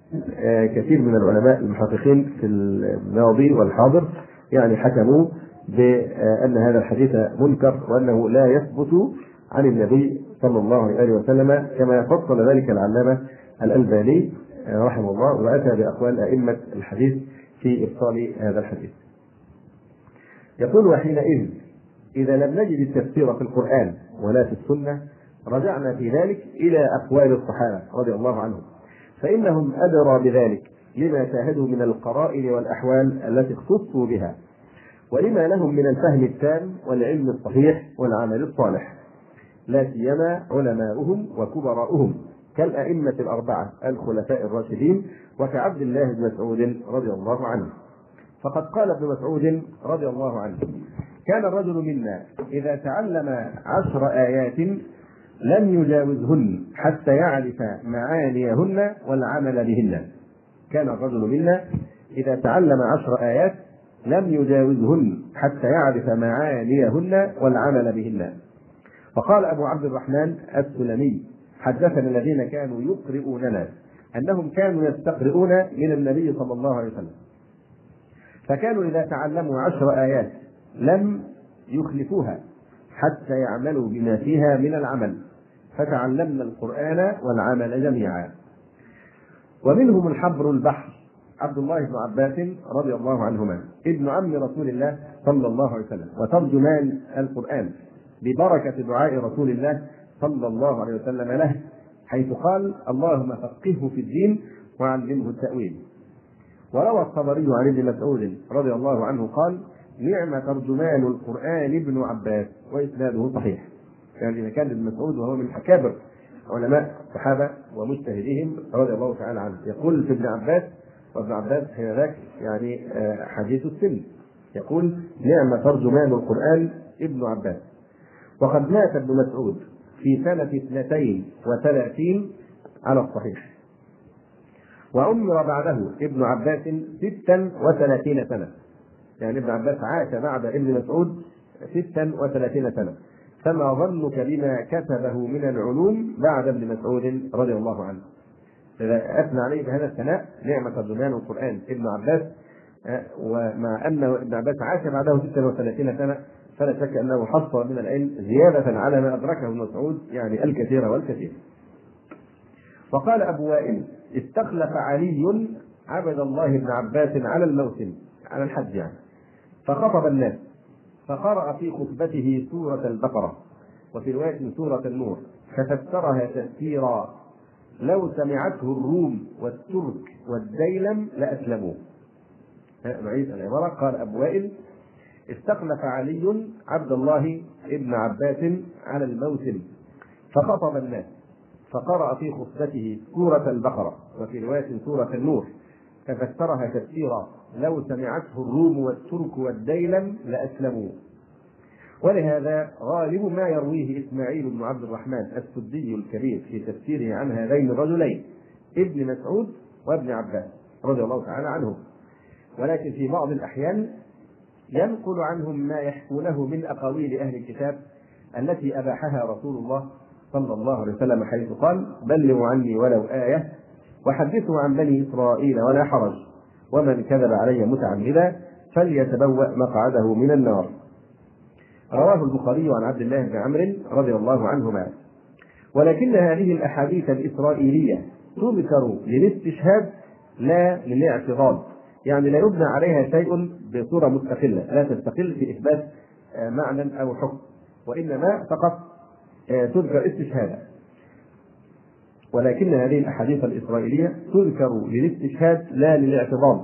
Speaker 1: كثير من العلماء المحققين في الماضي والحاضر يعني حكموا بأن هذا الحديث منكر وأنه لا يثبت عن النبي صلى الله عليه وسلم، كما فصل ذلك العلامة الألباني رحمه الله، وأتى بأقوال أئمة الحديث في إبطال هذا الحديث. يقول: وحينئذ إذا لم نجد التفسير في القرآن ولا في السنة رجعنا في ذلك إلى أقوال الصحابة رضي الله عنهم، فإنهم أدرى بذلك لما شاهدوا من القرائن والأحوال التي اختصوا بها، ولما لهم من الفهم التام والعلم الصحيح والعمل الصالح، لا سيما علماؤهم وكبراؤهم كالأئمة الأربعة الخلفاء الراشدين وكعبد الله بن مسعود رضي الله عنه. فقد قال ابن مسعود رضي الله عنه: كان الرجل منا إذا تعلم عشر آيات لم يجاوزهن حتى يعرف معانيهن والعمل بهن. كان الرجل منا إذا تعلم عشر آيات لم يجاوزهن حتى يعرف معانيهن والعمل بهن. فقال أبو عبد الرحمن السلمي: حدثنا الذين كانوا يقرؤوننا أنهم كانوا يستقرؤون من النبي صلى الله عليه وسلم، فكانوا إذا تعلموا عشر آيات لم يخلفوها حتى يعملوا بما فيها من العمل، فتعلمنا القرآن والعمل جميعا. ومنهم الحبر البحر عبد الله بن عباس رضي الله عنهما ابن عم رسول الله صلى الله عليه وسلم وترجمان القرآن، ببركة دعاء رسول الله صلى الله عليه وسلم له، حيث قال: اللهم فقهه في الدين وعلمه التأويل. وروى الطبري عن ابن مسعود رضي الله عنه قال: نعم ترجمان القرآن ابن عباس، وإسناده صحيح. يعني إذا كان ابن مسعود وهو من أكابر علماء الصحابة ومجتهديهم رضي الله تعالى عنه، يقول في ابن عباس، وابن عباس حين ذاك يعني حديث السن، يقول: نعم ترجمان القرآن ابن عباس. وقد مات ابن مسعود في سنة اثنتين وثلاثين على الصحيح، وعمر بعده ابن عباس ستا وثلاثين سنة. يعني ابن عباس عاش بعد ابن مسعود ستا وثلاثين سنة، فما ظنك بما كتبه من العلوم بعد ابن مسعود رضي الله عنه. إذا أثنى عليه بهذا الثناء: نعمة ترجمان القرآن ابن عباس، ومع أن ابن عباس عاش بعده ستا وثلاثين سنة، فلا شك أنه حصل من العلم زيادة على ما أدركه ابن مسعود، يعني الكثير والكثير. وقال أبو وائل: استخلف علي عبد الله بن عباس على الموسم، على الحج يعني، فخطب الناس، فقرأ في خطبته سورة البقرة، وفي رواية سورة النور، ففسرها تفسيرا لو سمعته الروم والترك والديلم لأسلموا. نعيد العبارة. قال أبو وائل: استخلف علي عبد الله بن عباس على الموسم، فخطب الناس، فقرأ في خطبته سورة البقرة، وفي رواية سورة النور، ففسرها تفسيرا لو سمعته الروم والترك والديلم لأسلموا. ولهذا غالب ما يرويه إسماعيل بن عبد الرحمن السدي الكبير في تفسيره عن هذين الرجلين ابن مسعود وابن عباس رضي الله تعالى عنهم، ولكن في بعض الأحيان ينقل عنهم ما يحكونه من أقاويل أهل الكتاب التي أباحها رسول الله صلى الله عليه وسلم، حيث قال: بلغوا عني ولو آية وحدثوا عن بني إسرائيل ولا حرج، ومن كذب علي متعمدا فليتبوأ مقعده من النار. رواه البخاري عن عبد الله بن عمرو رضي الله عنهما. ولكن هذه الأحاديث الإسرائيلية تذكر للاستشهاد لا للاعتراض، يعني لا يبنى عليها شيء بصورة مستقلة، لا تستقل في إثبات معنى أو حكم، وإنما فقط تذكر استشهادا. ولكن هذه الأحاديث الإسرائيلية تذكر للاستشهاد لا للاعتراض،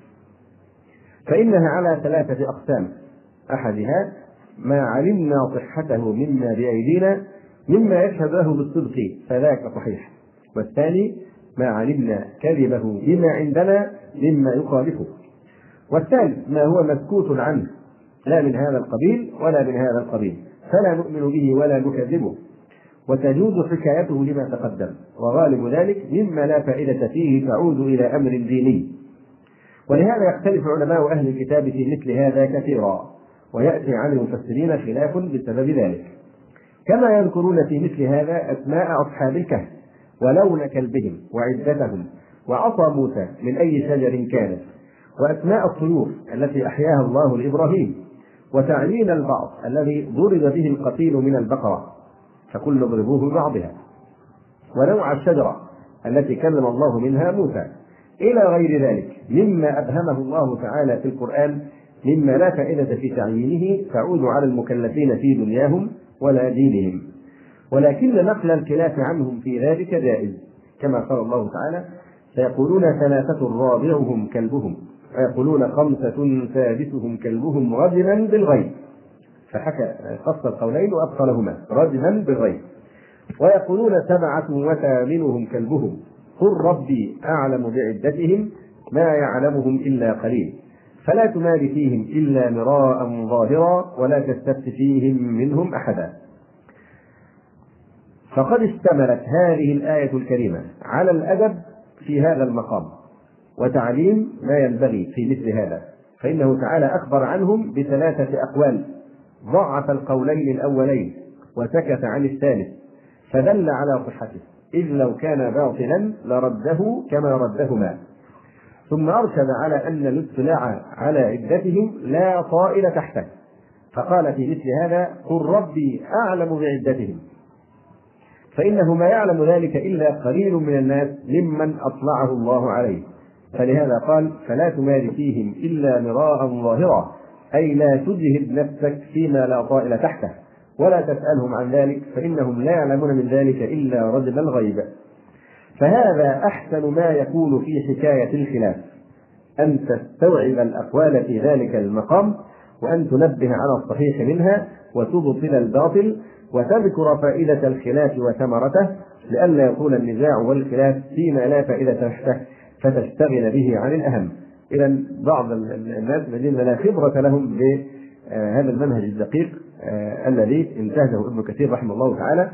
Speaker 1: فإنها على ثلاثة أقسام: أحدها ما علمنا صحته مما بأيدينا مما يشهد له بالصدق فذاك صحيح، والثاني ما علمنا كذبه بما عندنا مما يخالفه، والثالث ما هو مسكوت عنه لا من هذا القبيل ولا من هذا القبيل فلا نؤمن به ولا نكذبه، وتجوز حكايته لما تقدم، وغالب ذلك مما لا فائدة فيه تعود إلى أمر ديني. ولهذا يختلف علماء أهل الكتاب في مثل هذا كثيرا، ويأتي عن المفسرين خلاف بسبب ذلك، كما يذكرون في مثل هذا أسماء أصحاب الكهف ولون كلبهم وعدتهم وعصا موسى من أي شجر كانت، وأسماء الطيور التي أحياها الله لإبراهيم، وتعيين البعض الذي ضرب به القتيل من البقرة فكل اضربوه ببعضها، ونوع الشجرة التي كلم الله منها موسى، إلى غير ذلك مما أبهمه الله تعالى في القرآن مما لا فائدة في تعيينه تعود على المكلفين في دنياهم ولا دينهم، ولكن نقل الخلاف عنهم في ذلك جائز، كما قال الله تعالى: سيقولون ثلاثة رابعهم كلبهم، ويقولون خمسة سادسهم كلبهم رجما بالغيب، فحكى قص القولين وأبطلهما رجما بالغيب، ويقولون سبعة وثامنهم كلبهم قل ربي أعلم بعدتهم ما يعلمهم إلا قليل، فلا تمار فيهم إلا مراء ظاهرا ولا تستفت فيهم منهم أحدا. فقد اشتملت هذه الآية الكريمة على الأدب في هذا المقام وتعليم ما ينبغي في مثل هذا، فإنه تعالى أخبر عنهم بثلاثة أقوال، ضعف القولين الأولين وسكت عن الثالث، فدل على صحته، إذ لو كان باطلا لرده كما ردهما. ثم أرشد على أن الاطلاع على عدتهم لا طائل تحته، فقال في مثل هذا: قل ربي أعلم بعدتهم، فإنه ما يعلم ذلك إلا قليل من الناس ممن أطلعه الله عليه، فلهذا قال: فلا تمار فيهم إلا مراء ظاهرا، أي لا تجهد نفسك فيما لا طائل تحته، ولا تسألهم عن ذلك، فإنهم لا يعلمون من ذلك إلا رجل الغيب. فهذا أحسن ما يكون في حكاية الخلاف، أن تستوعب الأقوال في ذلك المقام، وأن تنبه على الصحيح منها وتبطل الباطل، وتذكر فائدة الخلاف وثمرته، لئلا يكون النزاع والخلاف فيما لا فائدة تحته فتشتغل به عن الأهم. إذا بعض الناس الذين لا خبرة لهم بهذا المنهج الدقيق الذي انتهجه ابن كثير رحمه الله تعالى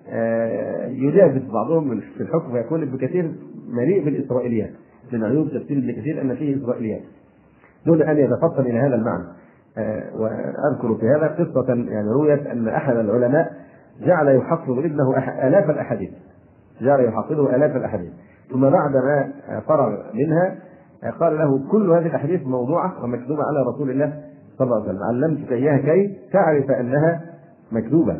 Speaker 1: يجابز بعضهم في الحكم، ويكون ابن كثير مليء بالإسرائيليات، من عيوب تفسير ابن كثير أن فيه إسرائيليات دون أن يتفصل إلى هذا المعنى. وأذكر في هذا قصة يعني رويت أن أحد العلماء جعل يحفظ ابنه آلاف الأحاديث، جعل يحفظه آلاف الأحاديث، ثم بعدما فرغ منها قال له: كل هذه الأحاديث موضوعة ومكذوبة على رسول الله صلى الله عليه وسلم، علمتك إياها كي تعرف أنها مكذوبة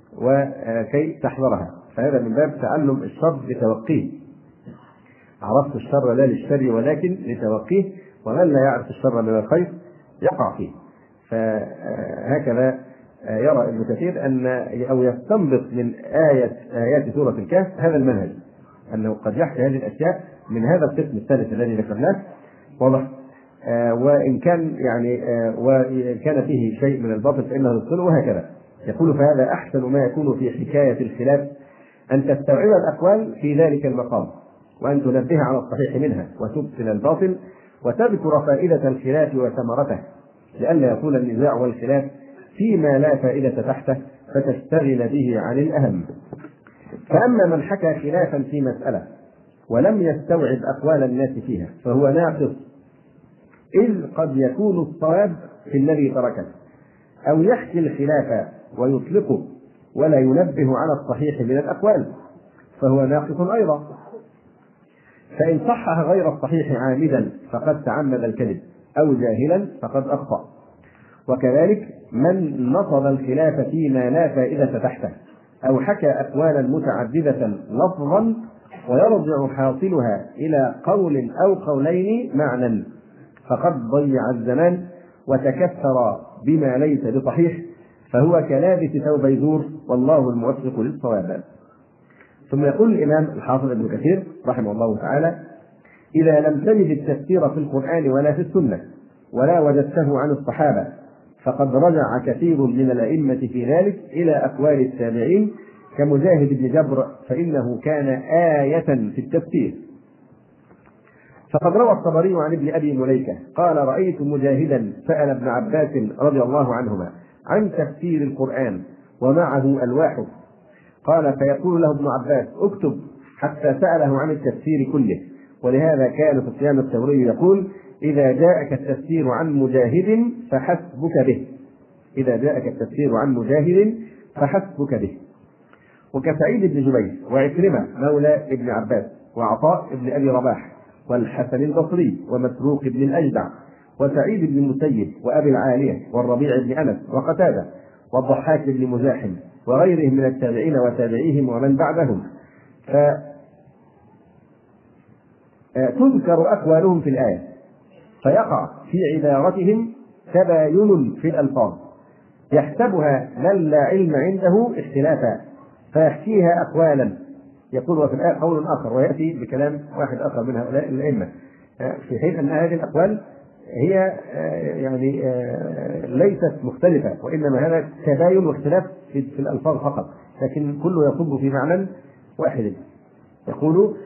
Speaker 1: وكي تحذرها، فهذا من باب تعلم الشر لتوقيه. عرفت الشر لا للشر ولكن لتوقيه، ومن لا يعرف الشر من الخير يقع فيه. فهكذا يرى ابن كثير أن أو يستنبط من آية آيات سورة الكهف هذا المنهج، أنه قد يحكي هذه الأشياء من هذا القسم الثالث الذي ذكرناه، واضح؟ آه وإن كان يعني آه وإن كان فيه شيء من الباطل فإنه يبطله، وهكذا يقول: فهذا أحسن ما يكون في حكاية الخلاف، أن تستوعب الأقوال في ذلك المقام، وأن تنبه على الصحيح منها وتبطل الباطل، وتذكر فائدة الخلاف وثمرته، لئلا يكون النزاع والخلاف فيما لا فائدة تحته فتشتغل به عن الأهم. فأما من حكى خلافا في مسألة ولم يستوعب أقوال الناس فيها فهو ناقص، إذ قد يكون الصواب في الذي تركه، أو يحكي الخلاف ويطلقه ولا ينبه على الصحيح من الأقوال فهو ناقص أيضا. فإن صحح غير الصحيح عامدا فقد تعمد الكذب، أو جاهلا فقد أخطأ. وكذلك من نصب الخلاف فيما لا فائدة تحته، أو حكى أقوالا متعددة لفظا ويرجع حاصلها إلى قول أو قولين معنى، فقد ضيع الزمان وتكثر بما ليس بصحيح، فهو كلابس ثوب يزور، والله الموفق للصواب. ثم يقول الإمام الحافظ ابن كثير رحمه الله تعالى: إذا لم تجد التفسير في القرآن ولا في السنة ولا وجدته عن الصحابة فقد رجع كثير من الأئمة في ذلك إلى أقوال التابعين كمجاهد بن جبر، فإنه كان آية في التفسير. فقد روى الطبري عن ابن أبي مليكة قال: رأيت مجاهدا سأل ابن عباس رضي الله عنهما عن تفسير القرآن ومعه ألواحه، قال: فيقول له ابن عباس: اكتب، حتى سأله عن التفسير كله. ولهذا كان سفيان الثوري يقول: إذا جاءك التفسير عن مجاهد فحسبك به، إذا جاءك التفسير عن مجاهد فحسبك به. وكسعيد بن جبير وعكرمة مولى ابن عباس وعطاء ابن أبي رباح والحسن البصري ومسروق بن الأجدع وسعيد بن المسيب وأبي العالية والربيع بن أنس وقتادة والضحاك بن مزاحم وغيرهم من التابعين وتابعيهم ومن بعدهم. فتذكر أقوالهم في الآية فيقع في عبارتهم تباين في الألفاظ يحسبها من لا علم عنده اختلافا فيحكيها أقوالا. يقول وفي الآية قول آخر ويأتي بكلام واحد آخر من هؤلاء الأئمة، في حين أن هذه الأقوال هي يعني ليست مختلفة وإنما هذا تباين واختلاف في الألفاظ فقط، لكن كله يصب في معنى واحد. يقول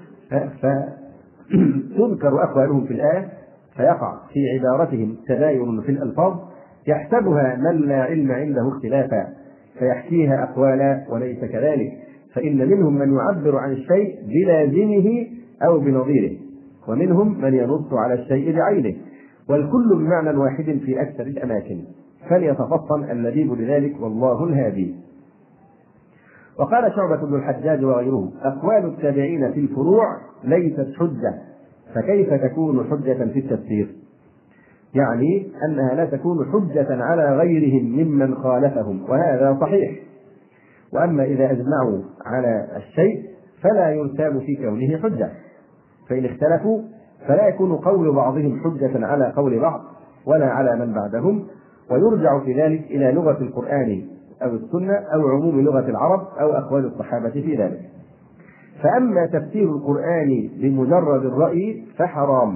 Speaker 1: فتذكر أقوالهم في الآية فيقع في عبارتهم تباين في الألفاظ يحسبها من لا علم عنده اختلافا فيحكيها أقوالا وليس كذلك، فإن منهم من يعبر عن الشيء بلازمه أو بنظيره، ومنهم من ينص على الشيء بعينه، والكل بمعنى واحد في أكثر الأماكن، فليتفطن اللبيب لذلك والله الهادي. وقال شعبة بن الحجاج وغيره أقوال التابعين في الفروع ليست حجة، فكيف تكون حجة في التفسير؟ يعني أنها لا تكون حجة على غيرهم ممن خالفهم، وهذا صحيح. وأما إذا أجمعوا على الشيء فلا يرتاب في كونه حجة، فإن اختلفوا فلا يكون قول بعضهم حجة على قول بعض ولا على من بعدهم، ويرجع في ذلك إلى لغة القرآن أو السنة أو عموم لغة العرب أو أقوال الصحابة في ذلك. فأما تفسير القرآن بمجرد الرأي فحرام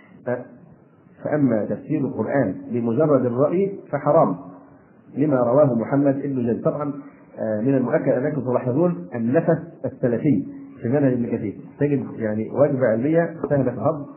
Speaker 1: فأما تفسير القرآن بمجرد الرأي فحرام لما رواه محمد بن جد. طبعا من المؤكد أنكم تلاحظون النفس السلفي في منهج ابن كثير، تجد يعني وجبة علمية سهلة الهضم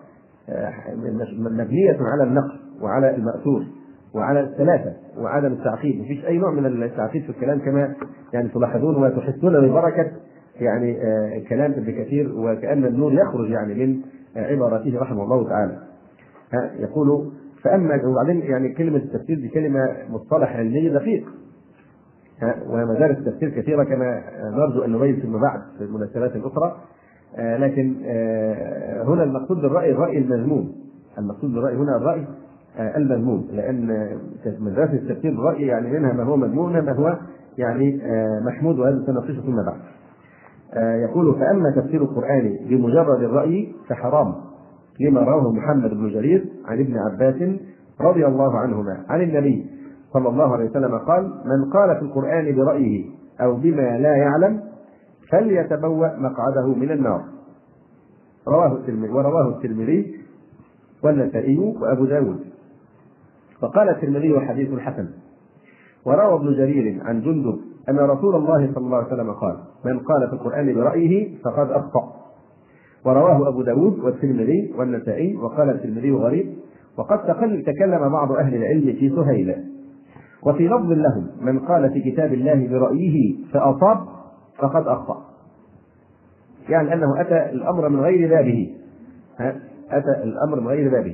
Speaker 1: مبنية على النقل وعلى المأثور وعلى الثلاثة وعدم التعقيد، مفيش أي نوع من التعقيد في الكلام كما يعني تلاحظون وتحسون ببركة يعني آه كلام ابن كثير، وكأن النور يخرج يعني من آه عبارته رحمه الله تعالى. يقول فأما وبعدين يعني كلمة التفسير دي كلمة مصطلح علمي دقيق، ومدارس التفسير كثيرة كما نرجو أن نبين فيما بعد في المناسبات الأخرى، لكن هنا المقصود بالرأي الرأي المذموم، المقصود بالرأي هنا الرأي المذموم، لأن مدارس التفسير الرأي يعني منها ما هو مذموم ومنها ما هو يعني محمود، وهذا سنناقشه فيما بعد. يقول فأما تفسير القرآن بمجرد الرأي فحرام لما رواه محمد بن جرير عن ابن عباس رضي الله عنهما عن النبي صلى الله عليه وسلم قال من قال في القرآن برأيه أو بما لا يعلم فليتبوأ مقعده من النار. رواه الترمذي ورواه الترمذي والنسائي وأبو داود. وقال الترمذي حديث حسن. وروى ابن جرير عن جندب أن رسول الله صلى الله عليه وسلم قال من قال في القرآن برأيه فقد أخطأ. ورواه أبو داود والترمذي والنسائي. وقال الترمذي غريب. وقد تكلم بعض أهل العلم في سهيل. وفي لفظ لهم من قال في كتاب الله برأيه فأصاب فقد أخطأ، يعني أنه أتى الأمر من غير بابه، أتى الأمر من غير بابه.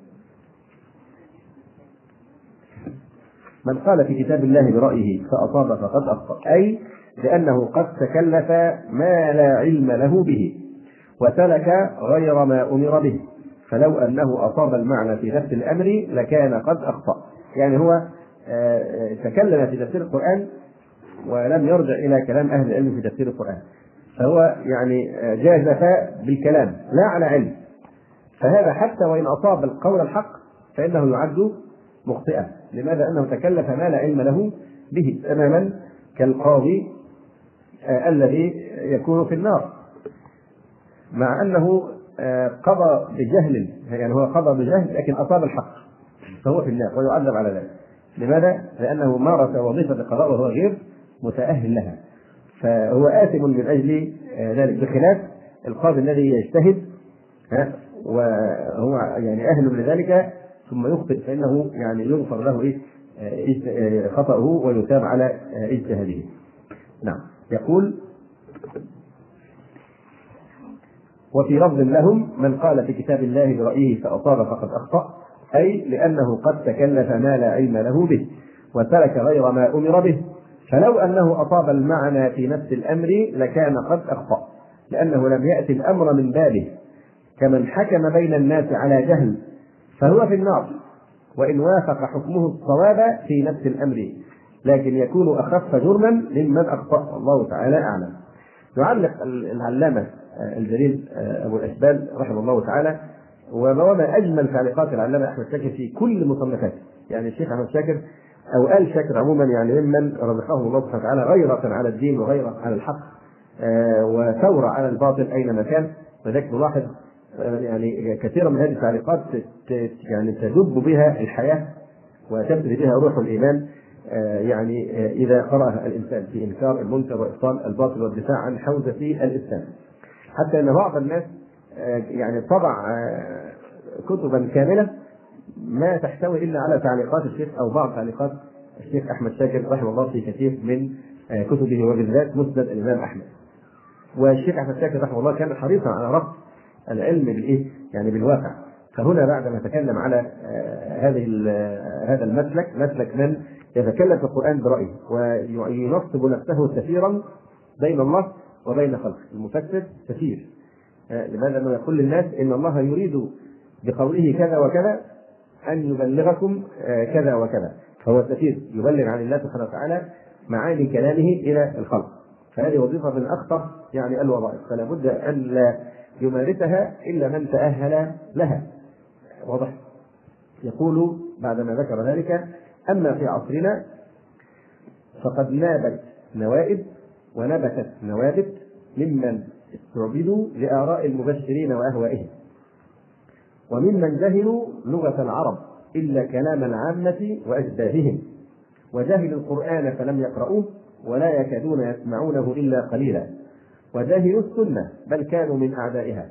Speaker 1: من قال في كتاب الله برأيه فأصاب فقد أخطأ، أي لأنه قد تكلف ما لا علم له به وسلك غير ما أمر به، فلو أنه أصاب المعنى في نفس الأمر لكان قد أخطأ. يعني هو تكلم في تفسير القرآن ولم يرجع إلى كلام أهل العلم في تفسير القرآن، فهو يعني جازف بالكلام لا على علم، فهذا حتى وإن أصاب القول الحق فإنه يعد مخطئا. لماذا؟ أنه تكلف ما لا علم له به، تماما كالقاضي آه الذي يكون في النار مع أنه آه قضى بجهل، يعني هو قضى بجهل لكن أصاب الحق فهو في النار ويعذب على ذلك. لماذا؟ لأنه مارس وظيفة القضاء وهو غير متأهل لها، فهو آثم من أجل ذلك، بخلاف القاضي الذي يجتهد وهو يعني أهل لذلك ثم يخطئ فإنه يعني يغفر له إيه خطأه ويثاب على اجتهاده. نعم. يقول وفي لفظ لهم من قال في كتاب الله برأيه فأصاب فقد أخطأ، أي لأنه قد تكلف ما لا علم له به وترك غير ما أمر به، فلو أنه أصاب المعنى في نفس الأمر لكان قد أخطأ، لأنه لم يأتي الأمر من بابه كمن حكم بين الناس على جهل فهو في النار، وإن وافق حكمه الصواب في نفس الأمر، لكن يكون أخف جرما ممن أخطأ، الله تعالى أعلم. يعلق العلامة الجليل أبو الأشبال رحمه الله تعالى، وما أجمل تعليقات العلامة أحمد شاكر في كل مصنفاته. يعني الشيخ أحمد شاكر أو آل شاكر عموما يعني ممن رزقه الله سبحانه وتعالى غيرة على الدين وغيرة على الحق وثورة على الباطل أينما كان. وذلك نلاحظ يعني كثيرا من هذه التعليقات يعني تدب بها الحياة وتبتدي بها روح الإيمان، يعني إذا قرأها الإنسان في إنكار المنكر وإبطال الباطل والدفاع عن حوزة الإسلام. حتى أن بعض الناس يعني طبع كتبا كاملة ما تحتوي إلا على تعليقات الشيخ أو بعض تعليقات الشيخ أحمد شاكر رحمه الله في كثير من كتبه، وبالذات مسند الإمام أحمد. والشيخ أحمد شاكر رحمه الله كان حريصا على ربط العلم بالإيه؟ يعني بالواقع. فهنا بعد ما تكلم على هذه هذا المسلك، مسلك من يتكلم في القرآن برأيه وينصب نفسه سفيرا بين الله وبين خلقه. المفسر سفير، لماذا؟ أنه يقول للناس إن الله يريد بقوله كذا وكذا أن يبلغكم كذا وكذا، فهو سفير يبلغ عن الله سبحانه وتعالى معاني كلامه إلى الخلق. فهذه وظيفة من أخطر يعني الوظائف، فلا بد أن لا يمارسها إلا من تأهل لها. واضح؟ يقول بعدما ذكر ذلك: أما في عصرنا فقد نابت نوائب ونبتت نوابت ممن استعبدوا لآراء المبشرين وأهوائهم، وممن جهلوا لغة العرب إلا كلام العامة وأشباههم، وجهلوا القرآن فلم يقرؤوه ولا يكادون يسمعونه إلا قليلا، وجهلوا السنة بل كانوا من أعدائها،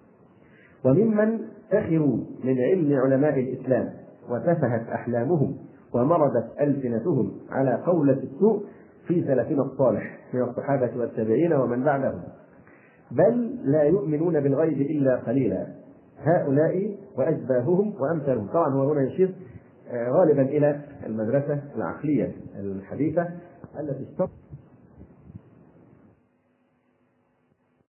Speaker 1: وممن سخروا من علم علماء الإسلام وتفهت أحلامهم ومرضت ألسنتهم على قولة السوء في سلفنا الصالح من الصحابة والتابعين ومن بعدهم، بل لا يؤمنون بالغيب إلا قليلا، هؤلاء وأشباههم وأمثالهم. طبعا هو هنا يشير غالبا إلى المدرسة العقلية الحديثة التي اشتق